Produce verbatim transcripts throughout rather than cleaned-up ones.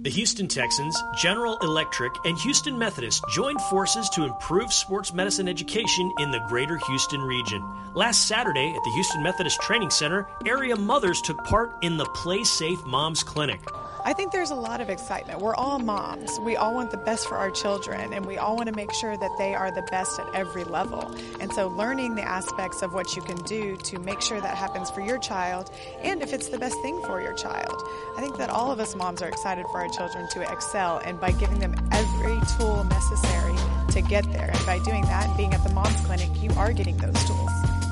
The Houston Texans, General Electric, and Houston Methodist joined forces to improve sports medicine education in the greater Houston region. Last Saturday at the Houston Methodist Training Center, area mothers took part in the Play Safe Moms Clinic. I think there's a lot of excitement. We're all moms. We all want the best for our children, and we all want to make sure that they are the best at every level. And so learning the aspects of what you can do to make sure that happens for your child, and if it's the best thing for your child. I think that all of us moms are excited for our children to excel, and by giving them every tool necessary to get there. And by doing that and being at the Moms Clinic, you are getting those tools.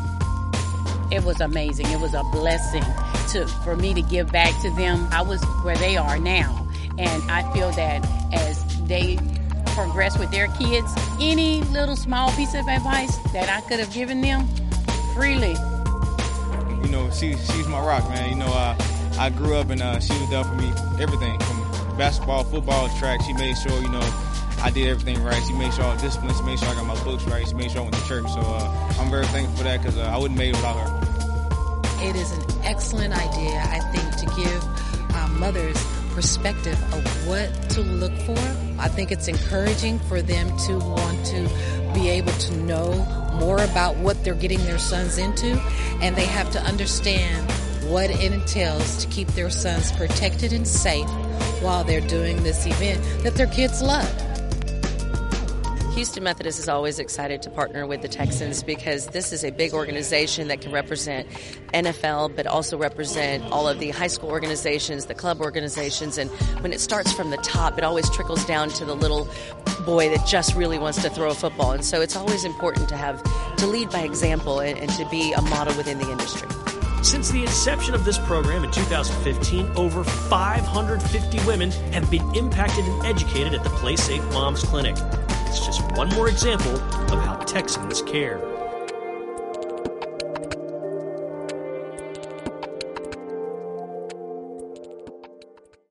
It was amazing. It was a blessing to for me to give back to them. I was where they are now, and I feel that as they progress with their kids, any little small piece of advice that I could have given them, freely. You know, she she's my rock, man. You know, uh, I grew up and uh, she was there for me, everything from basketball, football, track. She made sure, you know, I did everything right. She made sure I was disciplined. She made sure I got my books right. She made sure I went to church. So uh, I'm very thankful for that because uh, I wouldn't have made it without her. It is an excellent idea, I think, to give um, mothers perspective of what to look for. I think it's encouraging for them to want to be able to know more about what they're getting their sons into, and they have to understand what it entails to keep their sons protected and safe while they're doing this event that their kids love. Houston Methodist is always excited to partner with the Texans because this is a big organization that can represent N F L, but also represent all of the high school organizations, the club organizations. And when it starts from the top, it always trickles down to the little boy that just really wants to throw a football. And so it's always important to have to lead by example and, and to be a model within the industry. Since the inception of this program in two thousand fifteen, over five hundred fifty women have been impacted and educated at the Play Safe Moms Clinic. It's just one more example of how Texans care.